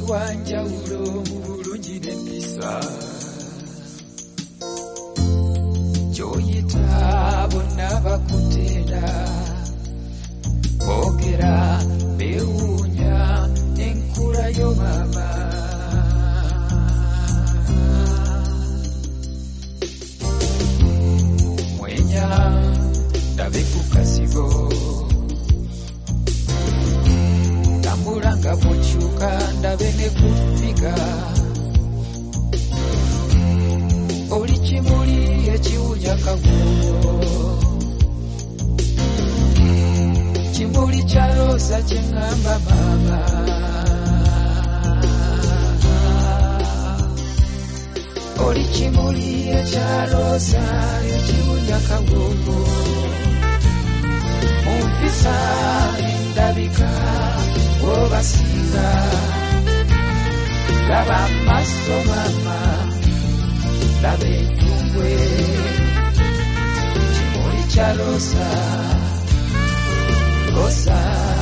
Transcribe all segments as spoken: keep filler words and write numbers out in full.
wanjawulo mu bulungi n'empisa gy'oyita bonna bakutenda boogera beewuunya enkula yo maama mwenya ndabe ku kasibo tambula nga bw'okyuka ndabe ne kufika oli kimuli ekiwunya kabuubo kimuli kya roza kye ŋŋamba maama oli kimuli ekya roza ekiwunya kabuubo mu mpisa n'endabika wobasinga laba amaaso maama laba entumbwe kimuli kya roza roza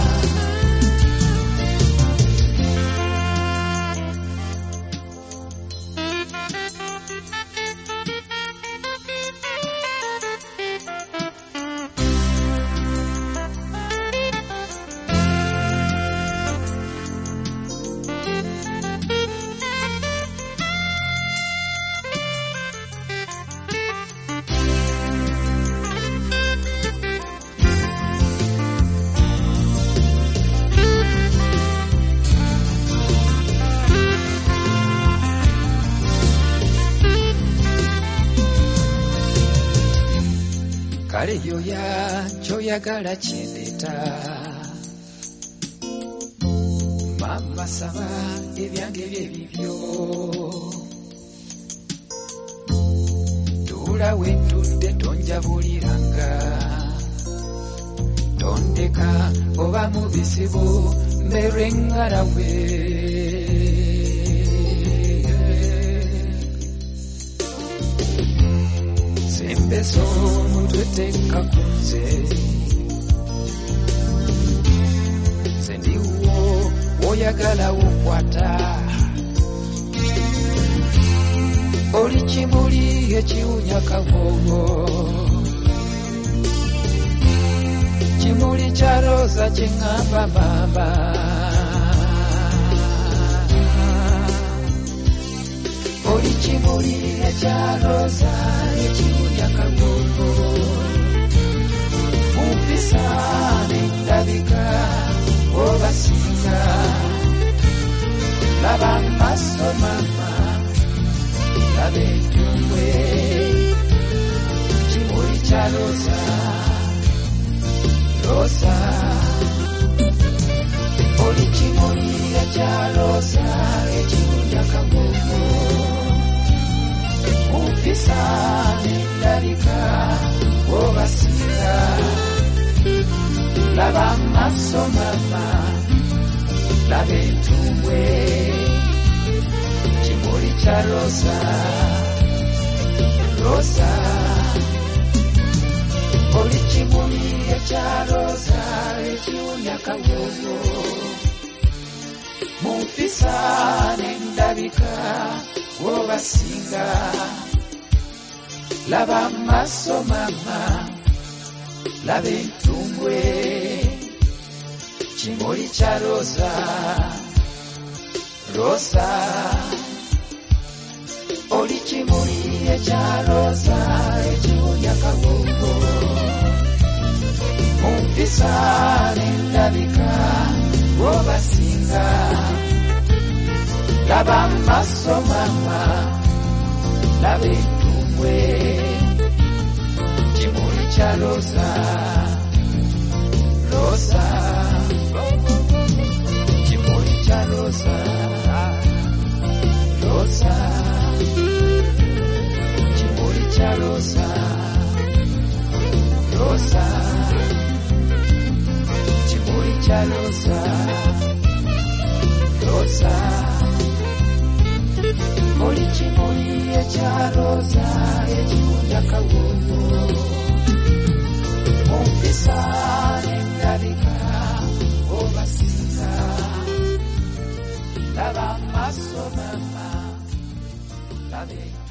kale yoya kyoyagala kyendeta mama saba ebyange byebibyo tuula wentudde tonjabuliranga tondeka oba mu bizibu mberwe ngalawe sembeso mutweteka kunze sendiwo woyagala wokwata oli kimuli ekiwunya kabuubo kimuli kya roza kye ŋŋamba maama oli kimuli ekya roza ekiwunya kabuubo mu mpisa n'endabika wobasinga laba amaaso maama laba entumbwe kimuli kya roza roza oli kimuli ekya roza ekiwunya kabuubo mu mpisa n'endabika wobasinga laba amaaso maama laba entumbwe kimuli kya roza roza oli kimuli ekya roza ekiwunya kabuubo mu mpisa n'endabika wobasinga laba amaaso maama laba entumbwe kimuli kya roza roza oli kimuli ekya roza ekiwunya kabuubo mu mpisa n'endabika wobasinga laba amaaso maama laba entumbwe kimuli kya roza roza kimuli kya roza roza kimuli kya roza roza kimuli kya roza roza oli kimuli ekya roza ekiwunya kabuubo mu mpisa n'endabika wobasinga laba maaso mama labe